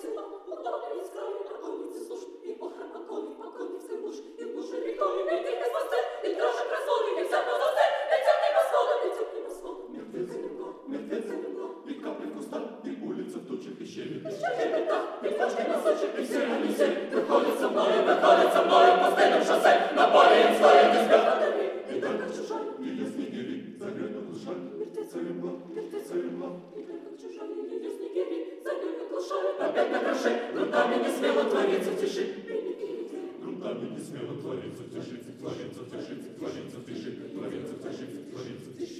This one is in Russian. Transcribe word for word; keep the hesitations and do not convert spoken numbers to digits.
Опять на крыше, грудами не смело творится в тиши. Грудами не смело творится в тиши, творится в тиши, творится в тиши, творится в тиши, творится в тиши.